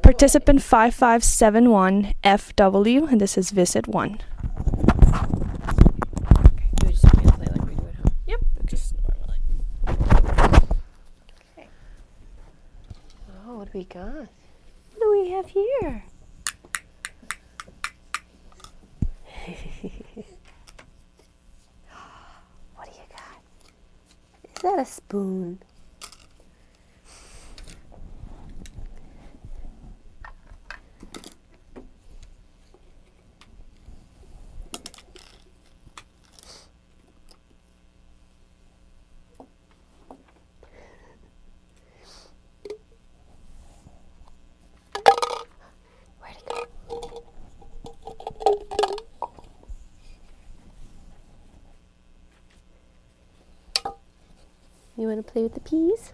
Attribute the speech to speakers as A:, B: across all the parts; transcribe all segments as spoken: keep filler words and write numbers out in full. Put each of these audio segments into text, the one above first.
A: participant five five seven one F W, and this is visit one.
B: Do we just want me to play like we do at home?
A: Yep, just normally.
B: Okay. Oh, what do we got? What do we have here? What do you got? Is that a spoon? Where'd it go? You want to play with the peas?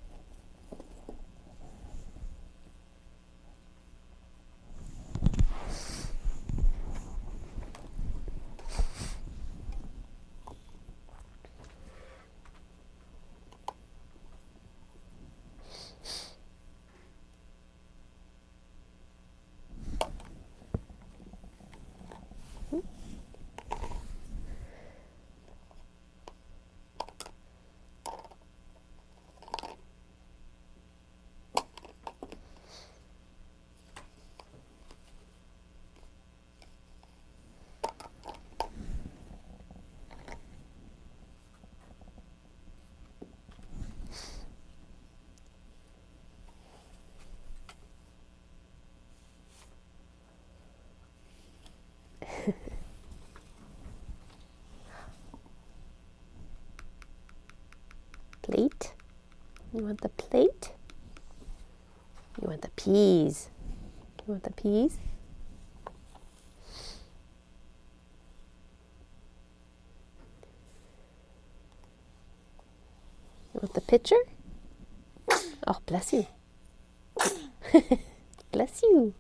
B: Plate? You want the plate? You want the peas? You want the peas? You want the pitcher? Oh, bless you. Bless you.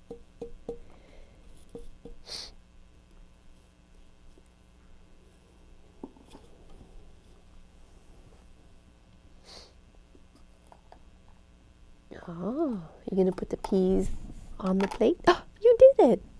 B: Oh, you're going to put the peas on the plate? Oh, you did it!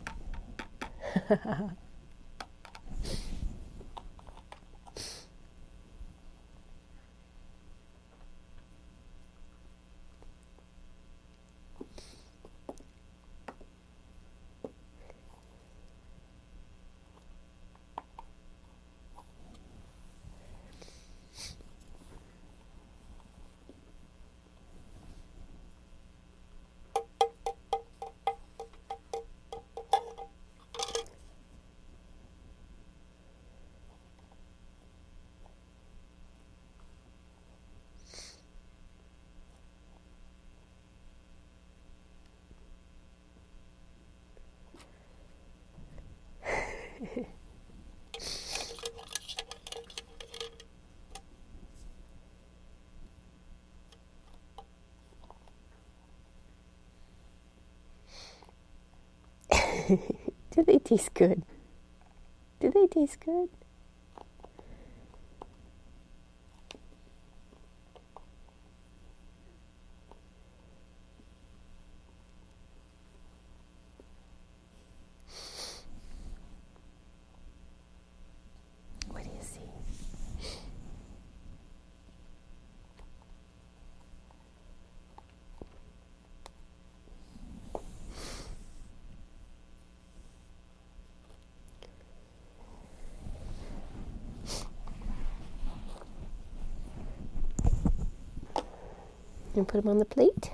B: Do they taste good? Do they taste good? What do you see? And put them on the plate.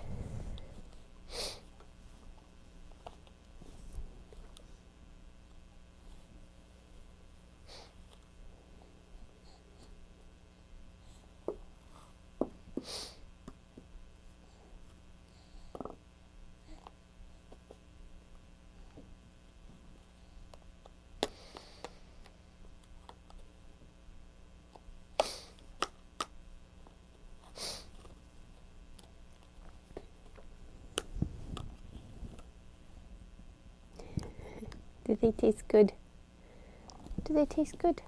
B: Do they taste good? Do they taste good?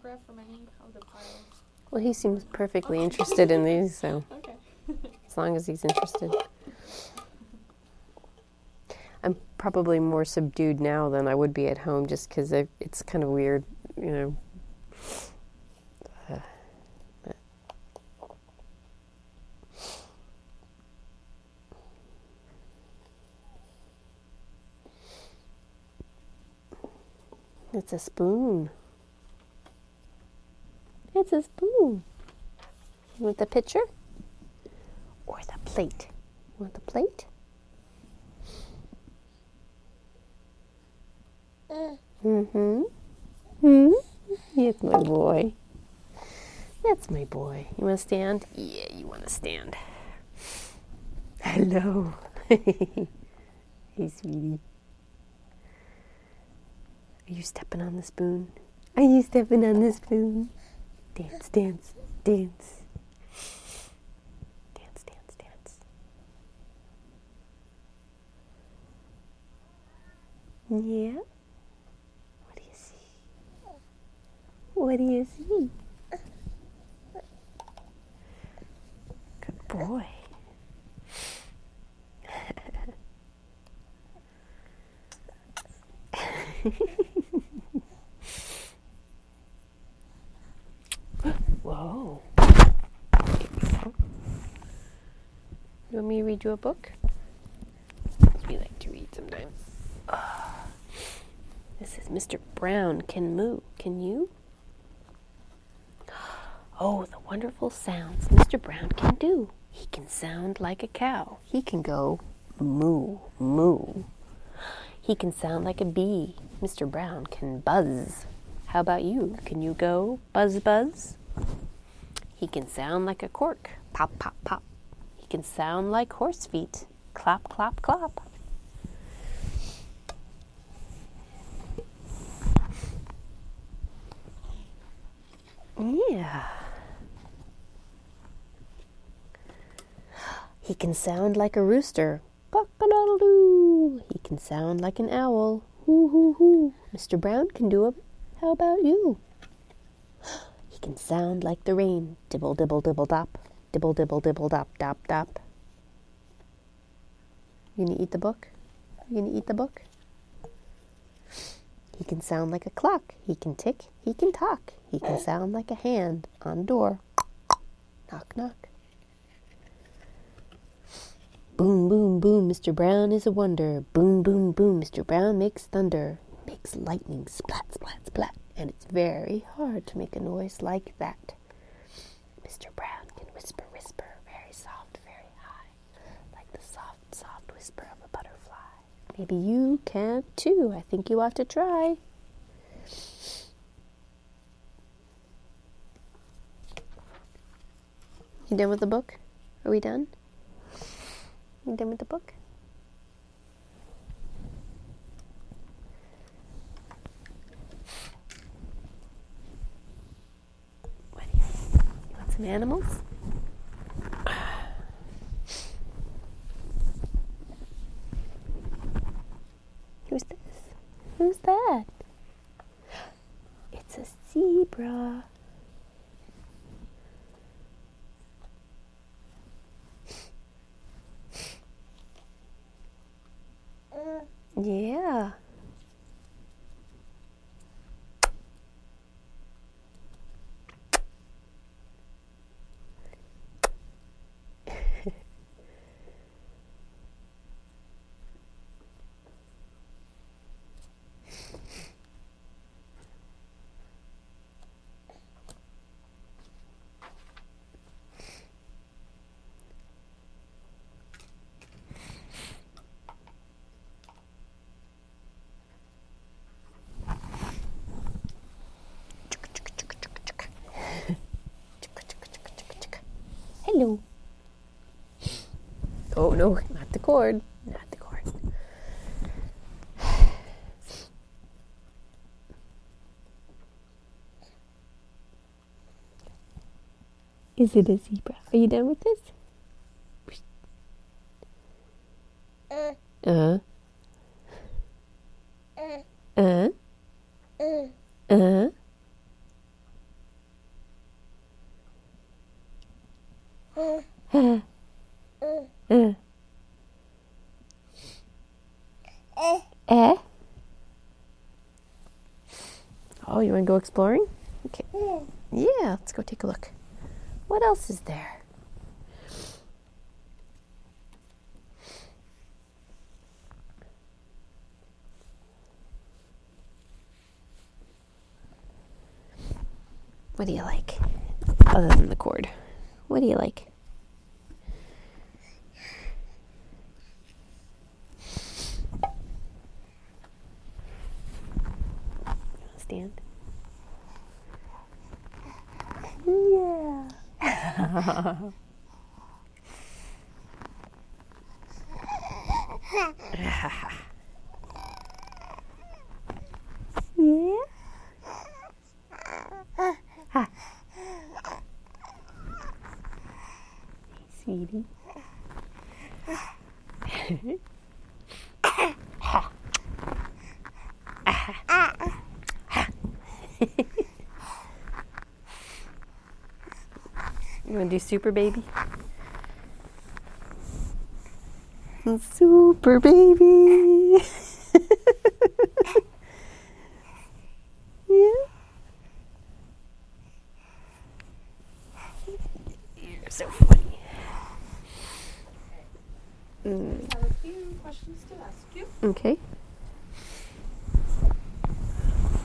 A: autograph from any of the piles?
B: Well, he seems perfectly interested in these, so
A: Okay.
B: as long as he's interested. I'm probably more subdued now than I would be at home, just because it's kind of weird, you know. Uh, It's a spoon. It's a spoon. You want the pitcher? Or the plate? You want the plate? Mm-hmm. Hmm? Yes, my boy. That's my boy. You want to stand? Yeah, you want to stand. Hello. Hey, sweetie. Are you stepping on the spoon? Are you stepping on the spoon? Dance, dance, dance. Dance, dance, dance. Yeah? What do you see? What do you see? Good boy. Whoa. You want me to read you a book? We like to read sometimes. Oh. This is Mister Brown Can Moo. Can you? Oh, the wonderful sounds Mister Brown can do. He can sound like a cow. He can go moo, moo. He can sound like a bee. Mister Brown can buzz. How about you? Can you go buzz, buzz? He can sound like a cork. Pop, pop, pop. He can sound like horse feet. Clap, clap, clap. Yeah. He can sound like a rooster. Cock-a-doodle-doo. He can sound like an owl. Hoo, hoo, hoo. Mister Brown can do it. How about you? He can sound like the rain. Dibble, dibble, dibble, dop. Dibble, dibble, dibble, dop, dop, dop. You gonna eat the book? You gonna eat the book? He can sound like a clock. He can tick. He can talk. He can sound like a hand on a door. Knock, knock. Boom, boom, boom, Mister Brown is a wonder. Boom, boom, boom, Mister Brown makes thunder. Makes lightning splat, splat, splat. And it's very hard to make a noise like that. Mister Brown can whisper, whisper, very soft, very high, like the soft, soft whisper of a butterfly. Maybe you can too. I think you ought to try. You done with the book? Are we done? You done with the book? What do you, you want some animals? Who's this? Who's that? It's a zebra. Yeah. Hello. Oh no, not the cord. Not the cord. Is it a zebra? Are you done with this? Uh. Uh. Uh. Uh. Oh, you want to go exploring? Okay. Yeah, let's go take a look. What else is there? What do you like? Other than the cord. What do you like? Stand. Yeah. Yeah. Ha. Sweetie. You want to do super baby? Super baby. Yeah. You're so funny. Mm.
A: I have a few questions to ask you.
B: Okay.